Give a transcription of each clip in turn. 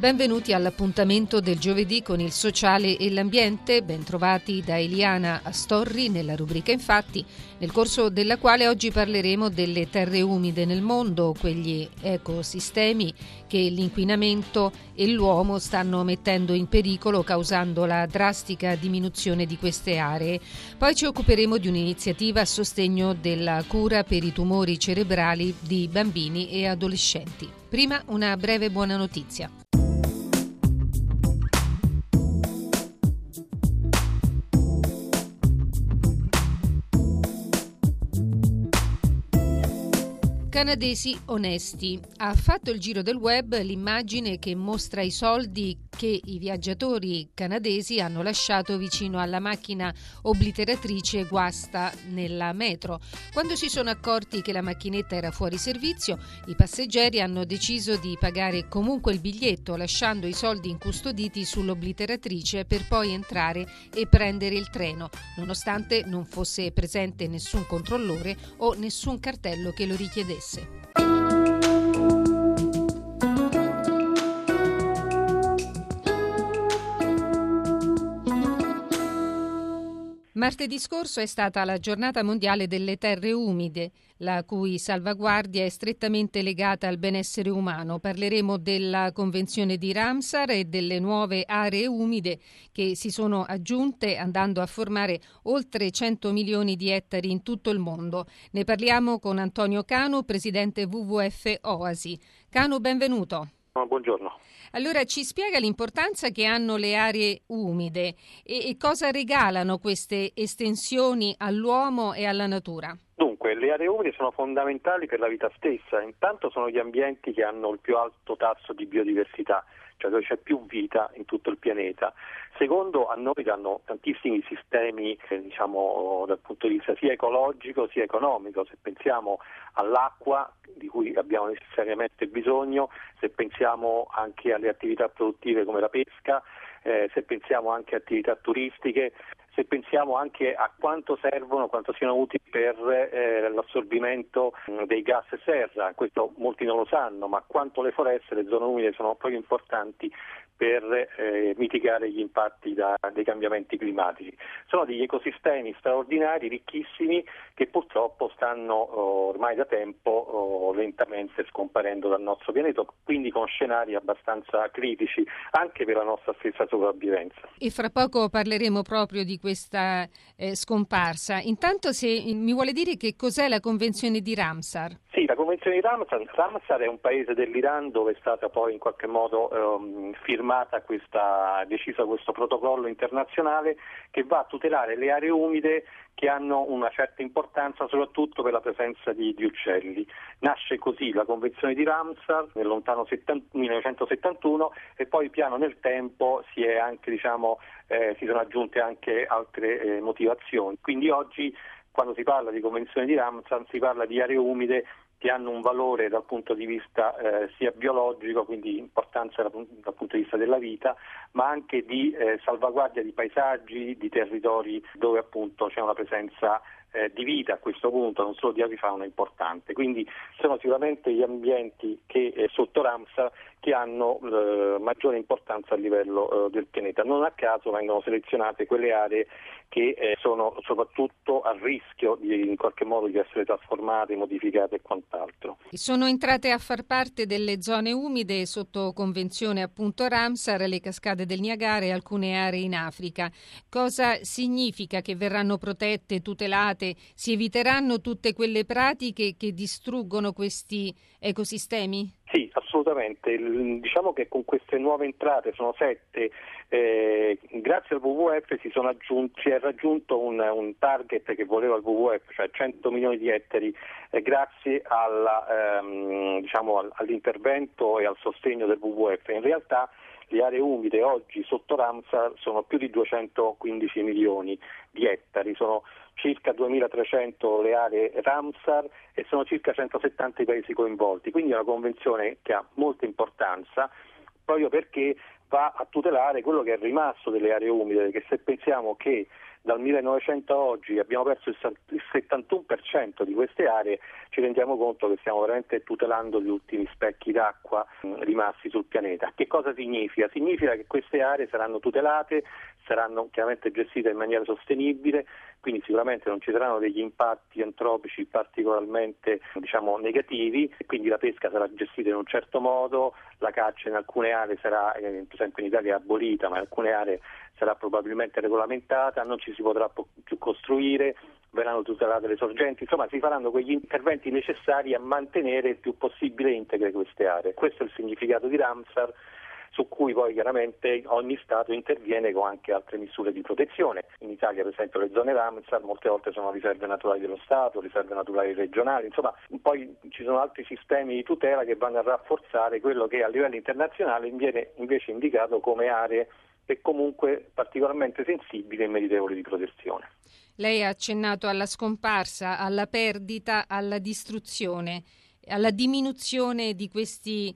Benvenuti all'appuntamento del giovedì con il sociale e l'ambiente, bentrovati da Eliana Astorri nella rubrica Infatti, nel corso della quale oggi parleremo delle terre umide nel mondo, quegli ecosistemi che l'inquinamento e l'uomo stanno mettendo in pericolo, causando la drastica diminuzione di queste aree. Poi ci occuperemo di un'iniziativa a sostegno della cura per i tumori cerebrali di bambini e adolescenti. Prima una breve buona notizia. Canadesi onesti. Ha fatto il giro del web l'immagine che mostra i soldi che i viaggiatori canadesi hanno lasciato vicino alla macchina obliteratrice guasta nella metro. Quando si sono accorti che la macchinetta era fuori servizio, i passeggeri hanno deciso di pagare comunque il biglietto, lasciando i soldi incustoditi sull'obliteratrice per poi entrare e prendere il treno, nonostante non fosse presente nessun controllore o nessun cartello che lo richiedesse. Martedì scorso è stata la giornata mondiale delle terre umide, la cui salvaguardia è strettamente legata al benessere umano. Parleremo della Convenzione di Ramsar e delle nuove aree umide che si sono aggiunte, andando a formare oltre 100 milioni di ettari in tutto il mondo. Ne parliamo con Antonio Canu, presidente WWF Oasi. Canu, benvenuto. Buongiorno. Allora, ci spiega l'importanza che hanno le aree umide e cosa regalano queste estensioni all'uomo e alla natura? Dunque, le aree umide sono fondamentali per la vita stessa. Intanto sono gli ambienti che hanno il più alto tasso di biodiversità, cioè dove c'è più vita in tutto il pianeta. Secondo, a noi danno tantissimi sistemi, dal punto di vista sia ecologico sia economico. Se pensiamo all'acqua, di cui abbiamo necessariamente bisogno, se pensiamo anche alle attività produttive come la pesca, se pensiamo anche a attività turistiche, se pensiamo anche a quanto servono, quanto siano utili per l'assorbimento dei gas serra. Questo molti non lo sanno, ma quanto le foreste, le zone umide sono proprio importanti per mitigare gli impatti dei cambiamenti climatici. Sono degli ecosistemi straordinari, ricchissimi, che purtroppo stanno ormai da tempo lentamente scomparendo dal nostro pianeta, quindi con scenari abbastanza critici anche per la nostra stessa sopravvivenza. E fra poco parleremo proprio di questa scomparsa. Intanto, se mi vuole dire che cos'è la Convenzione di Ramsar? Sì, la Convenzione di Ramsar è un paese dell'Iran dove è stata poi in qualche modo deciso questo protocollo internazionale che va a tutelare le aree umide che hanno una certa importanza soprattutto per la presenza di uccelli. Nasce così la Convenzione di Ramsar nel lontano 1971 e poi piano nel tempo si sono aggiunte anche altre motivazioni. Quindi oggi, quando si parla di Convenzione di Ramsar, si parla di aree umide che hanno un valore dal punto di vista sia biologico, quindi importanza dal punto di vista della vita, ma anche di salvaguardia di paesaggi, di territori dove appunto c'è una presenza di vita a questo punto, non solo di avifauna importante. Quindi sono sicuramente gli ambienti che sotto Ramsar che hanno maggiore importanza a livello del pianeta. Non a caso vengono selezionate quelle aree che sono soprattutto a rischio in qualche modo di essere trasformate, modificate e quant'altro. Sono entrate a far parte delle zone umide sotto convenzione appunto Ramsar, le cascate del Niagara e alcune aree in Africa. Cosa significa che verranno protette, tutelate? Si eviteranno tutte quelle pratiche che distruggono questi ecosistemi? Sì, assolutamente. Diciamo che con queste nuove entrate, sono 7, grazie al WWF si è raggiunto un target che voleva il WWF, cioè 100 milioni di ettari, grazie all'intervento e al sostegno del WWF. In realtà le aree umide oggi sotto Ramsar sono più di 215 milioni di ettari, sono circa 2.300 le aree Ramsar e sono circa 170 i paesi coinvolti, quindi è una convenzione che ha molta importanza proprio perché va a tutelare quello che è rimasto delle aree umide, che se pensiamo che dal 1900 a oggi abbiamo perso il 71% di queste aree, ci rendiamo conto che stiamo veramente tutelando gli ultimi specchi d'acqua rimasti sul pianeta. Che cosa significa? Significa che queste aree saranno tutelate, saranno chiaramente gestite in maniera sostenibile, quindi sicuramente non ci saranno degli impatti antropici particolarmente negativi, quindi la pesca sarà gestita in un certo modo, la caccia in alcune aree sarà, per esempio in Italia è abolita, ma in alcune aree sarà probabilmente regolamentata, non ci si potrà più costruire, verranno tutelate le sorgenti, insomma si faranno quegli interventi necessari a mantenere il più possibile integre queste aree. Questo è il significato di Ramsar, su cui poi chiaramente ogni Stato interviene con anche altre misure di protezione. In Italia per esempio le zone Ramsar molte volte sono riserve naturali dello Stato, riserve naturali regionali, insomma poi ci sono altri sistemi di tutela che vanno a rafforzare quello che a livello internazionale viene invece indicato come aree e comunque particolarmente sensibili e meritevoli di protezione. Lei ha accennato alla scomparsa, alla perdita, alla distruzione, alla diminuzione di questi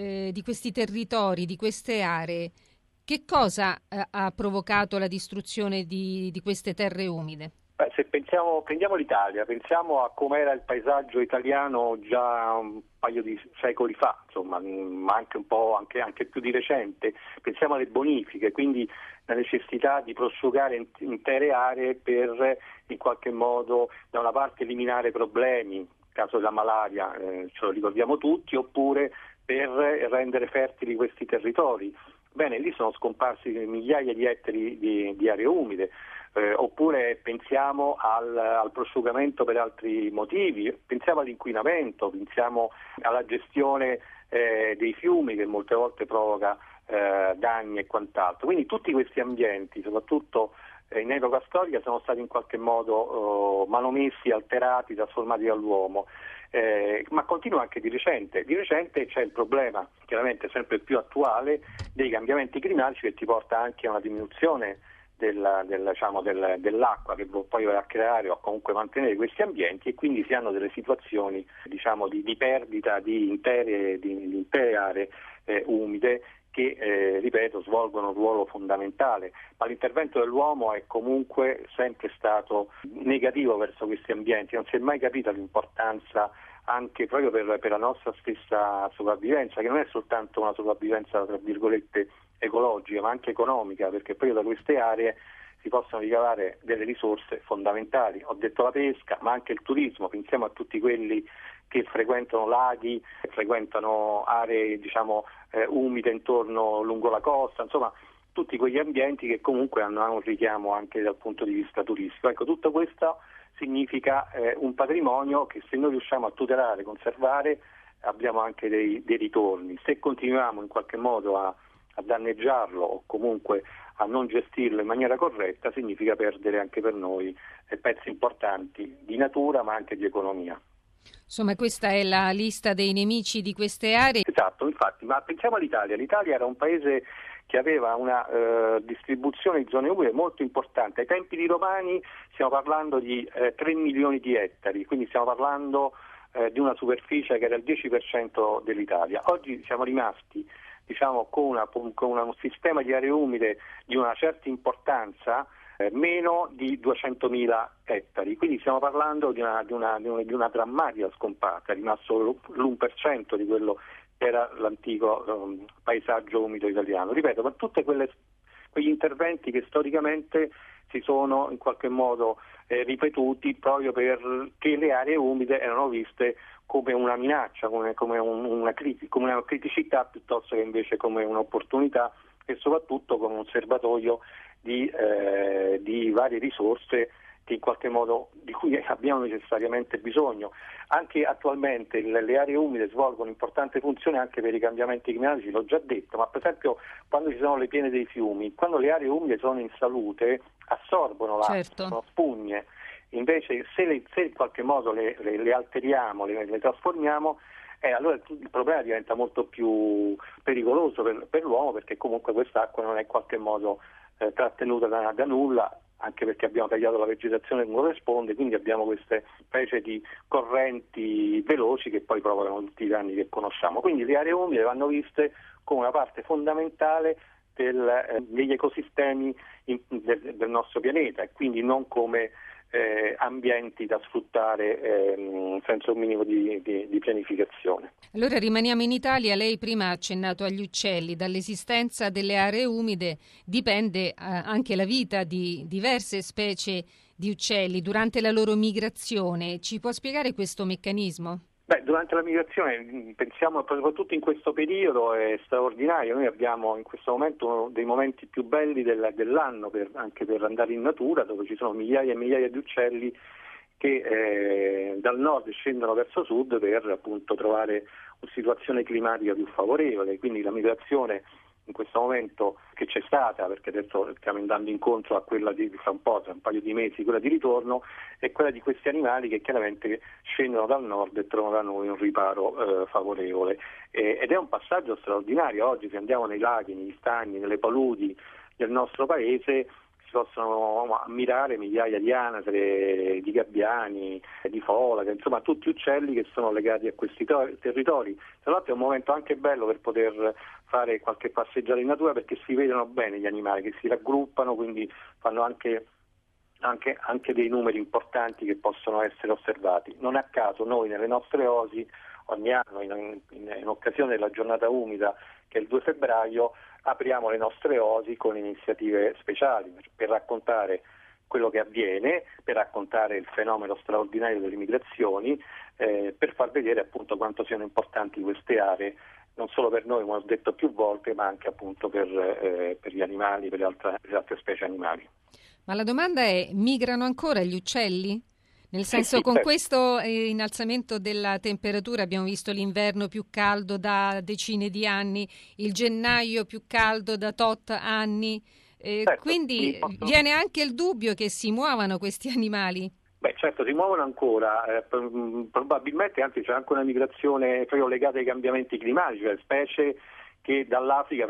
territori, di queste aree. Che cosa ha provocato la distruzione di queste terre umide? Se prendiamo l'Italia, pensiamo a com'era il paesaggio italiano già un paio di secoli fa, insomma, ma anche un po' anche più di recente. Pensiamo alle bonifiche, quindi la necessità di prosciugare intere aree per in qualche modo da una parte eliminare problemi, nel caso della malaria, ce lo ricordiamo tutti, oppure per rendere fertili questi territori. Bene, lì sono scomparsi migliaia di ettari di aree umide. Oppure pensiamo al prosciugamento per altri motivi, pensiamo all'inquinamento, pensiamo alla gestione dei fiumi che molte volte provoca danni e quant'altro. Quindi tutti questi ambienti, soprattutto in epoca storica, sono stati in qualche modo manomessi, alterati, trasformati dall'uomo. Ma continua anche di recente. Di recente c'è il problema, chiaramente sempre più attuale, dei cambiamenti climatici che ti porta anche a una diminuzione dell'acqua che poi va a creare o comunque mantenere questi ambienti, e quindi si hanno delle situazioni di perdita di intere aree umide che, ripeto, svolgono un ruolo fondamentale, ma l'intervento dell'uomo è comunque sempre stato negativo verso questi ambienti, non si è mai capita l'importanza anche proprio per la nostra stessa sopravvivenza, che non è soltanto una sopravvivenza tra virgolette ecologica, ma anche economica, perché poi da queste aree si possono ricavare delle risorse fondamentali. Ho detto la pesca, ma anche il turismo, pensiamo a tutti quelli che frequentano laghi, frequentano aree umide intorno lungo la costa, insomma tutti quegli ambienti che comunque hanno un richiamo anche dal punto di vista turistico. Ecco, tutto questo significa un patrimonio che se noi riusciamo a tutelare, conservare, abbiamo anche dei ritorni. Se continuiamo in qualche modo a danneggiarlo o comunque a non gestirlo in maniera corretta, significa perdere anche per noi pezzi importanti di natura ma anche di economia. Insomma, questa è la lista dei nemici di queste aree. Esatto, infatti, ma pensiamo all'Italia. L'Italia era un paese che aveva una distribuzione di zone umide molto importante. Ai tempi di Romani stiamo parlando di 3 milioni di ettari, quindi stiamo parlando di una superficie che era il 10% dell'Italia. Oggi siamo rimasti con un sistema di aree umide di una certa importanza, meno di 200.000 ettari, quindi stiamo parlando di una drammatica scomparsa, è rimasto l'1% di quello che era l'antico paesaggio umido italiano. Ripeto, per tutti quegli interventi che storicamente si sono in qualche modo ripetuti proprio perché le aree umide erano viste come una minaccia, come una criticità piuttosto che invece come un'opportunità, e soprattutto come un serbatoio di varie risorse che in qualche modo di cui abbiamo necessariamente bisogno. Anche attualmente le aree umide svolgono importante funzione anche per i cambiamenti climatici, l'ho già detto, ma per esempio quando ci sono le piene dei fiumi, quando le aree umide sono in salute assorbono l'acqua, certo, sono spugne. Invece se in qualche modo le alteriamo, le trasformiamo, allora il problema diventa molto più pericoloso per l'uomo, perché comunque quest'acqua non è in qualche modo trattenuta da nulla, anche perché abbiamo tagliato la vegetazione che non corrisponde, quindi abbiamo queste specie di correnti veloci che poi provocano tutti i danni che conosciamo. Quindi le aree umide vanno viste come una parte fondamentale degli ecosistemi del nostro pianeta, e quindi non come ambienti da sfruttare senza un minimo di pianificazione. Allora rimaniamo in Italia. Lei prima ha accennato agli uccelli. Dall'esistenza delle aree umide dipende anche la vita di diverse specie di uccelli durante la loro migrazione. Ci può spiegare questo meccanismo? Durante la migrazione, pensiamo soprattutto in questo periodo, è straordinario. Noi abbiamo in questo momento uno dei momenti più belli dell'anno anche per andare in natura, dove ci sono migliaia e migliaia di uccelli che dal nord scendono verso sud per appunto trovare una situazione climatica più favorevole. Quindi la migrazione in questo momento che c'è stata, perché adesso stiamo andando incontro a quella di tra un paio di mesi, quella di ritorno, è quella di questi animali che chiaramente scendono dal nord e trovano da noi un riparo favorevole. Ed è un passaggio straordinario. Oggi, se andiamo nei laghi, negli stagni, nelle paludi del nostro paese, si possono ammirare migliaia di anatre, di gabbiani, di folaghe, insomma tutti uccelli che sono legati a questi territori. Tra l'altro è un momento anche bello per poter fare qualche passeggiata in natura, perché si vedono bene gli animali che si raggruppano, quindi fanno anche dei numeri importanti che possono essere osservati. Non a caso noi nelle nostre osi ogni anno in occasione della giornata umida, che è il 2 febbraio, apriamo le nostre osi con iniziative speciali per raccontare quello che avviene, per raccontare il fenomeno straordinario delle migrazioni, per far vedere appunto quanto siano importanti queste aree, non solo per noi, come ho detto più volte, ma anche appunto per gli animali, per le altre specie animali. Ma la domanda è: migrano ancora gli uccelli? Nel senso, con questo innalzamento della temperatura abbiamo visto l'inverno più caldo da decine di anni, il gennaio più caldo da tot anni, quindi viene anche il dubbio che si muovano questi animali. Certo, si muovono ancora, probabilmente, anzi c'è anche una migrazione proprio legata ai cambiamenti climatici, cioè specie che dall'Africa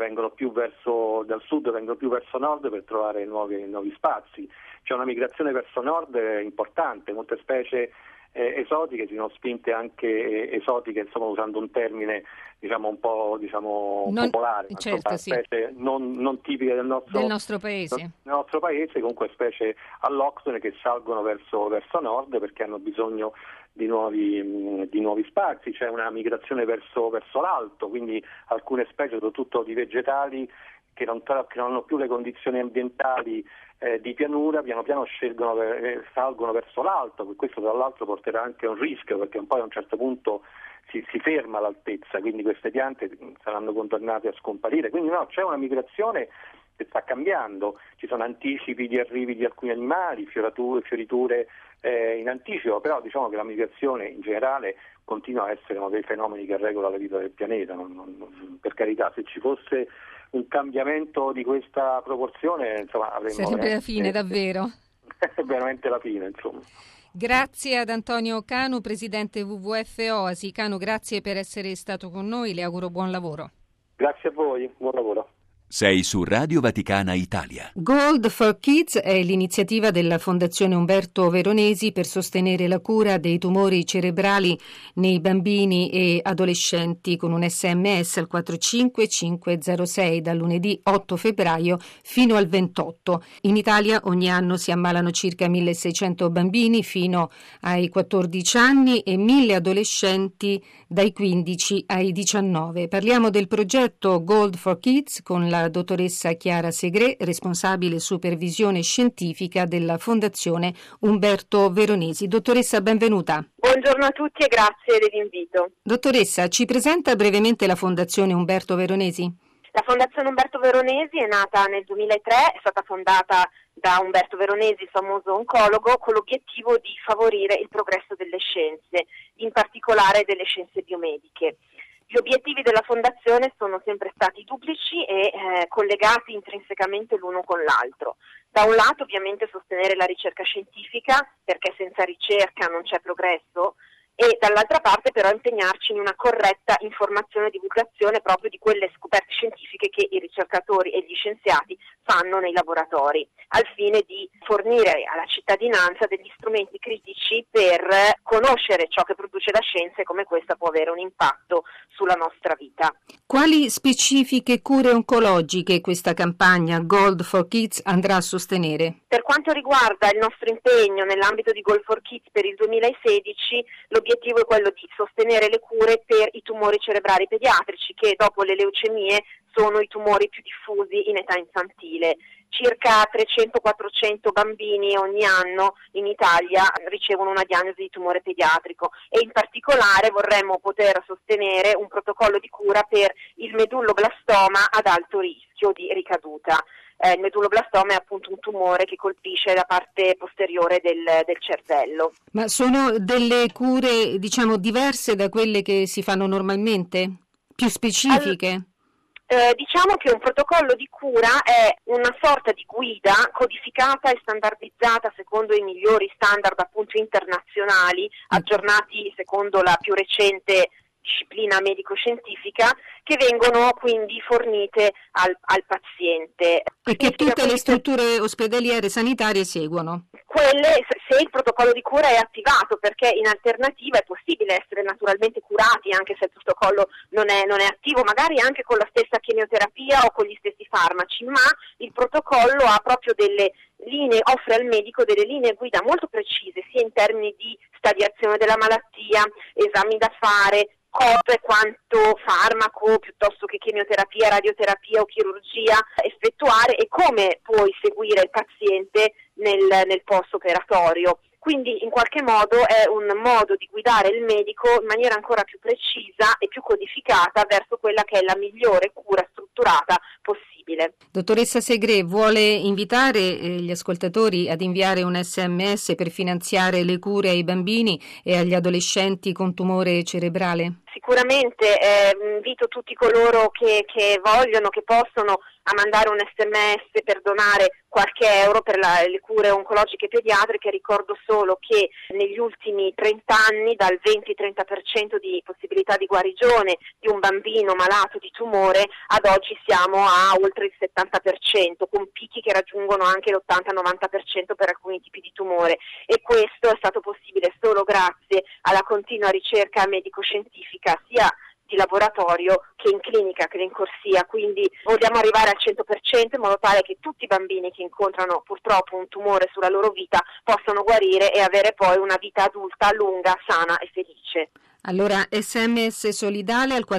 dal sud vengono più verso nord per trovare nuovi spazi. C'è una migrazione verso nord importante, molte specie esotiche si sono spinte anche esotiche, insomma, usando un termine un po' popolare, certo, specie non tipiche del nostro paese. Nel nostro paese, comunque specie alloctone che salgono verso nord perché hanno bisogno di nuovi spazi. C'è una migrazione verso l'alto, quindi alcune specie, soprattutto di vegetali, che non hanno più le condizioni ambientali di pianura, piano piano salgono verso l'alto. Questo tra l'altro porterà anche a un rischio, perché poi a un certo punto si ferma all'altezza, quindi queste piante saranno condannate a scomparire. Quindi c'è una migrazione che sta cambiando, ci sono anticipi di arrivi di alcuni animali, fioriture in anticipo, però diciamo che la migrazione in generale continua a essere uno dei fenomeni che regola la vita del pianeta. Per carità, se ci fosse un cambiamento di questa proporzione, insomma, sarebbe la fine, davvero. Veramente la fine, insomma. Grazie ad Antonio Canu, presidente WWF Oasi. Canu, grazie per essere stato con noi, le auguro buon lavoro. Grazie a voi, buon lavoro. Sei su Radio Vaticana Italia. Gold for Kids è l'iniziativa della Fondazione Umberto Veronesi per sostenere la cura dei tumori cerebrali nei bambini e adolescenti, con un SMS al 45506 dal lunedì 8 febbraio fino al 28. In Italia ogni anno si ammalano circa 1600 bambini fino ai 14 anni e 1000 adolescenti dai 15 ai 19. Parliamo del progetto Gold for Kids con la dottoressa Chiara Segre, responsabile supervisione scientifica della Fondazione Umberto Veronesi. Dottoressa, benvenuta. Buongiorno a tutti e grazie dell'invito. Dottoressa, ci presenta brevemente la Fondazione Umberto Veronesi? La Fondazione Umberto Veronesi è nata nel 2003, è stata fondata da Umberto Veronesi, il famoso oncologo, con l'obiettivo di favorire il progresso delle scienze, in particolare delle scienze biomediche. Gli obiettivi della Fondazione sono sempre stati duplici e collegati intrinsecamente l'uno con l'altro. Da un lato ovviamente sostenere la ricerca scientifica, perché senza ricerca non c'è progresso, e dall'altra parte però impegnarci in una corretta informazione e divulgazione proprio di quelle scoperte scientifiche che i ricercatori e gli scienziati fanno nei laboratori, al fine di fornire alla cittadinanza degli strumenti critici per conoscere ciò che produce la scienza e come questa può avere un impatto sulla nostra vita. Quali specifiche cure oncologiche questa campagna Gold for Kids andrà a sostenere? Per quanto riguarda il nostro impegno nell'ambito di Gold for Kids per il 2016, l'obiettivo è quello di sostenere le cure per i tumori cerebrali pediatrici, che dopo le leucemie sono i tumori più diffusi in età infantile. Circa 300-400 bambini ogni anno in Italia ricevono una diagnosi di tumore pediatrico e in particolare vorremmo poter sostenere un protocollo di cura per il medulloblastoma ad alto rischio di ricaduta. Il medulloblastoma è appunto un tumore che colpisce la parte posteriore del cervello. Ma sono delle cure, diverse da quelle che si fanno normalmente? Più specifiche? Diciamo che un protocollo di cura è una sorta di guida codificata e standardizzata secondo i migliori standard appunto internazionali, aggiornati secondo la più recente disciplina medico-scientifica, che vengono quindi fornite al paziente. E che tutte le strutture ospedaliere sanitarie seguono? Quelle, se il protocollo di cura è attivato, perché in alternativa è possibile essere naturalmente curati anche se il protocollo non è attivo, magari anche con la stessa chemioterapia o con gli stessi farmaci, ma il protocollo ha proprio delle linee, offre al medico delle linee guida molto precise, sia in termini di stadiazione della malattia, esami da fare, cosa e quanto farmaco piuttosto che chemioterapia, radioterapia o chirurgia effettuare e come puoi seguire il paziente nel post operatorio. Quindi in qualche modo è un modo di guidare il medico in maniera ancora più precisa e più codificata verso quella che è la migliore cura strutturata possibile. Dottoressa Segré, vuole invitare gli ascoltatori ad inviare un SMS per finanziare le cure ai bambini e agli adolescenti con tumore cerebrale? Sicuramente invito tutti coloro che vogliono, che possono, a mandare un SMS per donare qualche euro per le cure oncologiche pediatriche. Ricordo solo che negli ultimi 30 anni, dal 20-30% di possibilità di guarigione di un bambino malato di tumore, ad oggi siamo a oltre il 70%, con picchi che raggiungono anche l'80-90% per alcuni tipi di tumore, e questo è stato possibile solo grazie alla continua ricerca medico-scientifica, sia di laboratorio che in clinica, che in corsia. Quindi vogliamo arrivare al 100% in modo tale che tutti i bambini che incontrano purtroppo un tumore sulla loro vita possano guarire e avere poi una vita adulta lunga, sana e felice. Allora, SMS solidale al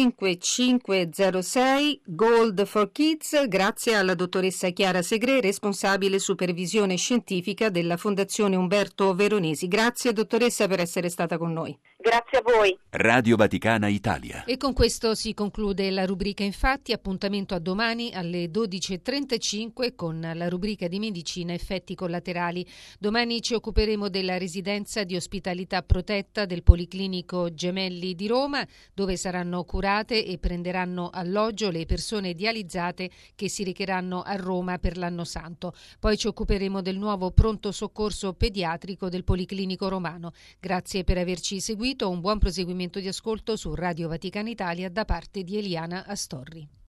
45506 Gold for Kids, grazie alla dottoressa Chiara Segré, responsabile supervisione scientifica della Fondazione Umberto Veronesi. Grazie dottoressa per essere stata con noi. Grazie a voi. Radio Vaticana Italia. E con questo si conclude la rubrica Infatti. Appuntamento a domani alle 12.35 con la rubrica di medicina effetti collaterali. Domani ci occuperemo della residenza di ospitalità protetta del Policlinico Gemelli di Roma, dove saranno curate e prenderanno alloggio le persone dializzate che si recheranno a Roma per l'Anno Santo. Poi ci occuperemo del nuovo pronto soccorso pediatrico del Policlinico Romano. Grazie per averci seguito, un buon proseguimento di ascolto su Radio Vaticana Italia da parte di Eliana Astorri.